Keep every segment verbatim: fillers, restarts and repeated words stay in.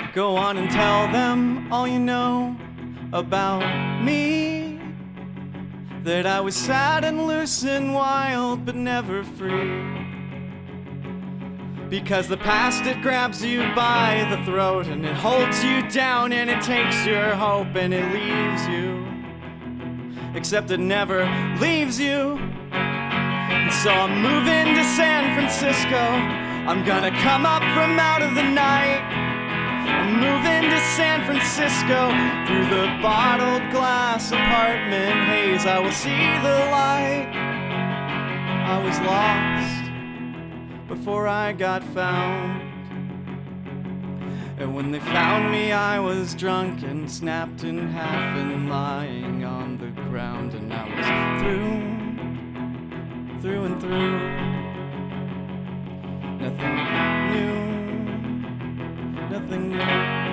Go on and tell them all you know about me. That I was sad and loose and wild, but never free. Because the past, it grabs you by the throat, and it holds you down, and it takes your hope, and it leaves you. Except it never leaves you. And so I'm moving to San Francisco. I'm gonna come up from out of the night. I'm moving to San Francisco. Through the bottled glass apartment haze, I will see the light. I was lost before I got found. And when they found me, I was drunk and snapped in half and lying on the ground. And I was through, through and through. Nothing new, nothing new.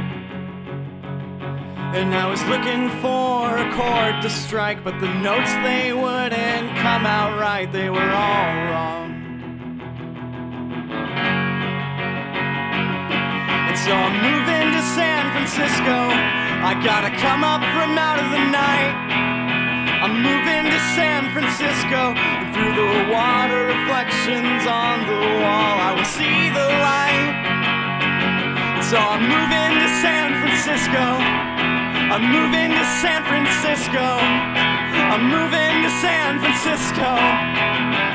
And I was looking for a chord to strike, but the notes, they wouldn't come out right. They were all wrong. And so I'm moving to San Francisco. I gotta come up from out of the night. I'm moving to San Francisco. And through the water reflections on the wall, I will see the light. And so I'm moving to San Francisco. I'm moving to San Francisco. I'm moving to San Francisco.